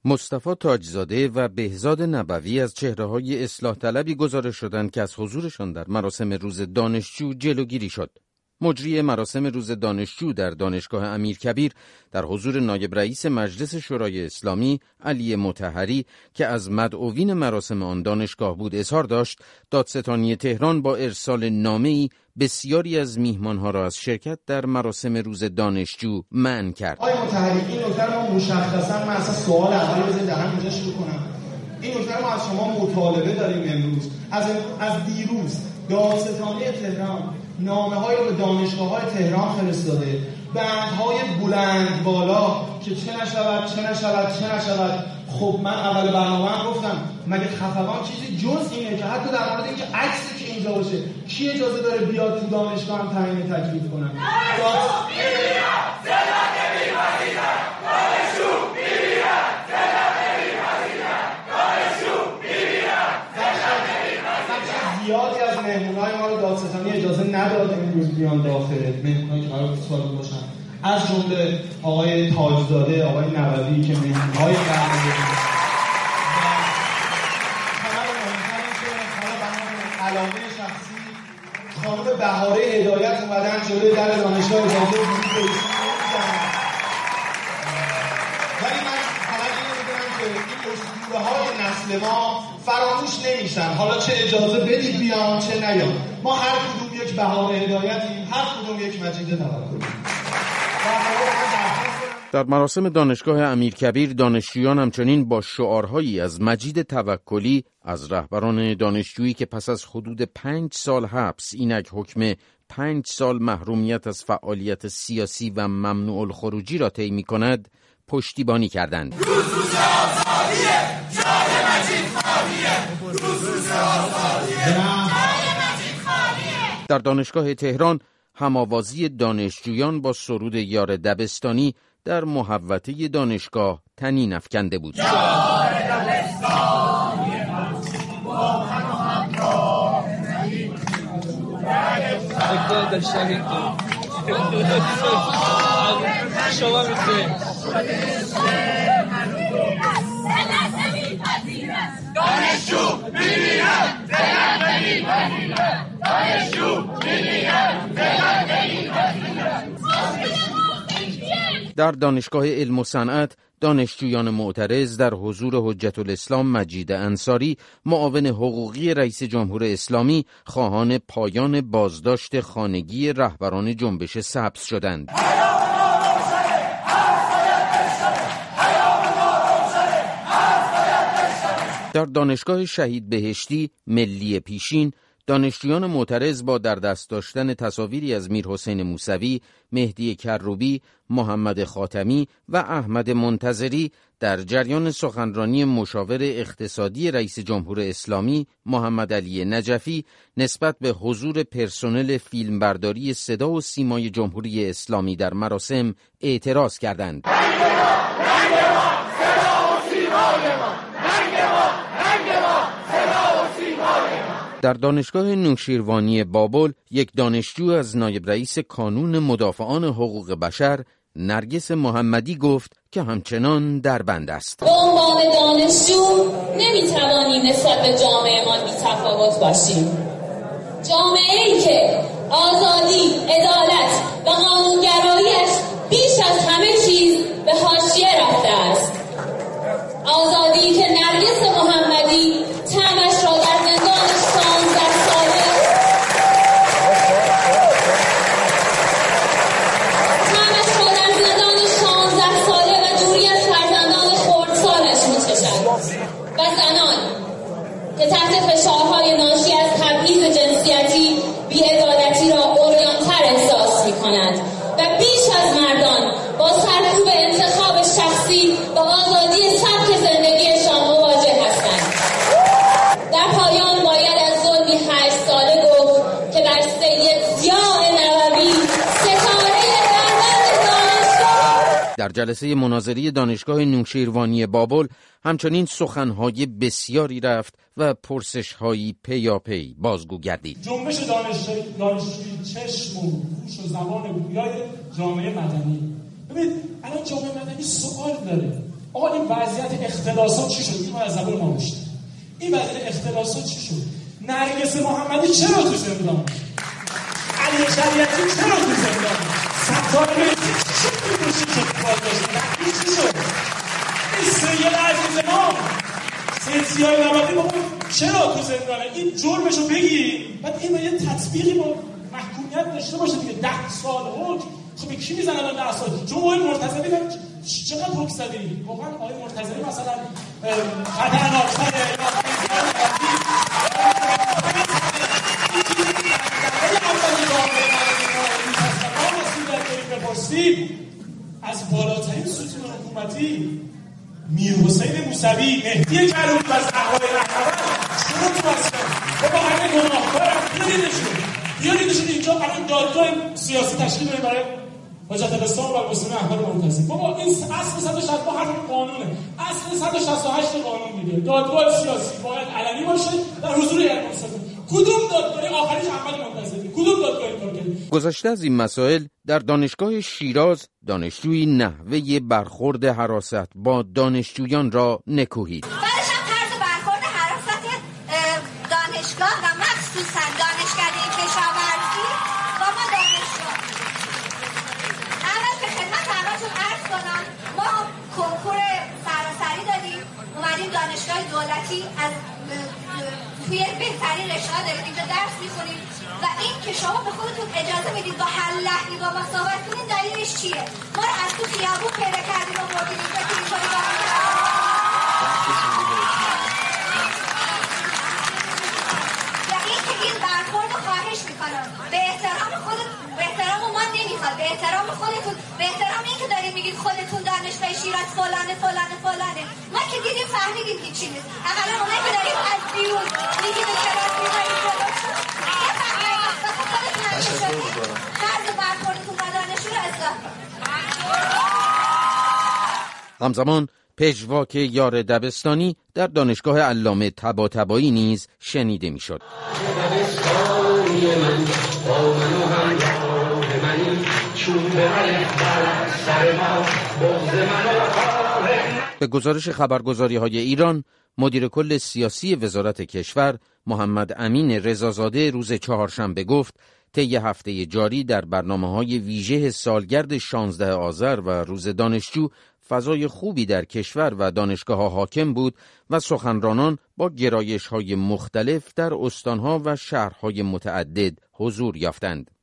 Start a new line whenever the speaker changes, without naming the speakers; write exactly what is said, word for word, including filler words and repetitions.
مصطفی تاجزاده و بهزاد نبوی از چهره‌های اصلاح طلبی گزارش شدند که از حضورشان در مراسم روز دانشجو جلوگیری شد. مجری مراسم روز دانشجو در دانشگاه امیرکبیر در حضور نایب رئیس مجلس شورای اسلامی علی مطهری که از مدعوین مراسم آن دانشگاه بود اظهار داشت، دادستانی تهران با ارسال نامه‌ای بسیاری از میهمانها را از شرکت در مراسم روز دانشجو منع کرد.
آقای مطهری، این نکته رو مشخصا من اصلا سوال اول بزنید در همینجا شروع کنم. این نکته رو ما از شما مطالبه داریم امروز. از از دیروز دادستانی تهران نامه‌هایی رو به دانشگاه‌های تهران فرستاده، بندهای بلند بالا که چه نشود چه نشود چه نشود. خب من اول برنامه گفتم مگه خفقان چیزی جز اینه که حتی در مورد اینکه عکسی که اینجا باشه کی اجازه داره بیاد تو دانشگاه هم تعیین تکلیف کنن؟ زیادی از مهمونای ما رو دادستانی اجازه نداد امروز بیان داخل، مهمونایی که قرار سوال باشن، از جمله آقای تاجزاده، آقای نبوی که مهمونای برنامه علاقه شخصی خانم بهاره هدایت اومدن جلوی در دانشگاه اجازه ورود بهشون. ولی من فقط اینو میگم که این اسطوره‌های نسل ما فراموش نمیشن، حالا چه اجازه بدید بیان چه نیان. ما هر کدوم یک بهاره هدایتیم، هر کدوم یک مجید توکلی.
در مراسم دانشگاه امیرکبیر دانشجویان همچنین با شعارهایی از مجید توکلی از رهبران دانشجویی که پس از حدود پنج سال حبس اینک حکم پنج سال محرومیت از فعالیت سیاسی و ممنوع الخروجی را طی می‌کند پشتیبانی کردند.
روز روز آزادیه، جای مجید خالیه، روز روز آزادیه، جای مجید خالیه.
در دانشگاه تهران هم‌آوازی دانشجویان با سرود یار دبستانی در محوطه دانشگاه طنین افکنده بود.
یار دبستانی با من و همراه نهید
اگه داشتنید شما میتونید
دانشجو میمیرن زلن نمیپذیرن دانشجو میمیرن زلن نمیپذیرن.
در دانشگاه علم و صنعت دانشجویان معترض در حضور حجت الاسلام مجید انصاری معاون حقوقی رئیس جمهور اسلامی خواهان پایان بازداشت خانگی رهبران جنبش سبز شدند. در دانشگاه شهید بهشتی ملی پیشین دانشجویان معترض با در دست داشتن تصاویری از میرحسین موسوی، مهدی کروبی، محمد خاتمی و احمد منتظری در جریان سخنرانی مشاور اقتصادی رئیس جمهور اسلامی محمد علی نجفی نسبت به حضور پرسنل فیلمبرداری صدا و سیمای جمهوری اسلامی در مراسم اعتراض کردند. در دانشگاه نوشیروانی بابل یک دانشجو از نایب رئیس کانون مدافعان حقوق بشر نرگس محمدی گفت که همچنان در بند است.
به عنوان دانشجو نمیتوانیم نسبت به جامعه‌مان بی‌تفاوت باشیم. جامعه‌ای که آزادی، عدالت و قانونگرایی‌اش بیش از همه چیز به حاشیه رفته است. آزادی که نرگس محمدی طعمش را در زندان شانزده ساله طعمش را در زندان شانزده ساله و دوری از فرزندان خردسالش می‌چشد و زنان که تحت فشارهای ناشی از تبعیض جنسیتی بی‌عدالتی را عریان‌تر احساس می‌کنند و بیش از مردان با سرکوب انتخاب شخصی و آزادی سبک زندگیشان مواجه هستند. در پایان باید از ظلمی هشت ساله گفت که بر سید ضیاء نووی ستاره دربند دانشگاه.
در جلسه مناظری دانشگاه نوشیروانی بابل همچنین سخنهای بسیاری رفت و پرسش‌هایی پیاپی بازگو گردید.
جنبش دانشجویی چشم و گوش و زبان گویای جامعه مدنی. ببینید الان جامعه مدنی سوال داره، آقا این وضعیت اختلاسات چی شد؟ این از زبان ما میشه. این وضعیت اختلاسات چی شد؟ نرگس محمدی چرا تو زندان؟ علی شریعتی چرا تو زندان؟ ستار بیتی چی شد؟ چی شد؟ بازداشت چی شد؟ این سید عزیز ما سید سیاه نباتی بابا چرا تو زندانه؟ این جرمشو بگی بعد این یه تطبیقی با محکومیت داشته باشه دیگه. ده سال حکم. خب به کی میزنن الان ده سال؟ چون آقای مرتضوی چقدر حکم زدی؟ واقعا آقای مرتضوی مثلا خطرناک‌تره یا از بالاترین ستون حکومتی میر حسین موسوی مهدی کروبی و زهرای رهنورد چرا تو هستن؟ بابا همه گناهکارن. بیاریدشون بیاریدشون اینجا برای دادگاه سیاسی تشکیل بدیم برای حجت الاسلام و المسلمین احمد منتظری. بابا این اصل صد و شصت و هفت قانونه، اصل صد و شصت و هشت قانون میگه دادگاه سیاسی باید علنی باشه در حضور هیئت منصفه. کدوم دادگاه آخریش احمد منتظری؟ کدوم دادگاه این کار کرد؟
گذشته از این مسائل در دانشگاه شیراز دانشجویی نحوه برخورد حراست با دانشجویان را نکوهید.
بعدش هم طرز برخورد حراست دانشگاه و مخصوصا دانشکده کشاورزی با ما دانشجو. اول به خدمت همتون عرض کنم ما کنکور سراسری دادیم، اومدیم دانشگاه دولتی از توی بهترین رشته داریم اینجا درس میخونیم و این که شما به خودتون اجازه میدید با هر لحنی با ما صحبت کنید دلیلش چیه؟ ما رو از تو خیابون پیدا کردیم و بردیم اینجا که اینطوری و این که این برخورد رو خواهش میکنم به احترام خودت، به احترام ما نمیخواد، به احترام خودتون، به احترام این که دارید میگید خودتون دانشگاه شیراز فلانه فلانه فلانه، ما که دیدیم فهمیدیم هیچی نیست. اقلا اونایی که داریم از بیرون میگید به کلاس میبرید جلوشون طرز برخوردتون با دانشجو رو اصلاح
همزمان پژواک یار دبستانی در دانشگاه علامه طباطبایی نیز شنیده میشد. به گزارش خبرگزاری‌های ایران، مدیر کل سیاسی وزارت کشور محمد امین رضازاده روز چهارشنبه گفت طی هفته جاری در برنامه‌های ویژه سالگرد شانزده آذر و روز دانشجو فضای خوبی در کشور و دانشگاه‌ها حاکم بود و سخنرانان با گرایش‌های مختلف در استان‌ها و شهرهای متعدد حضور یافتند.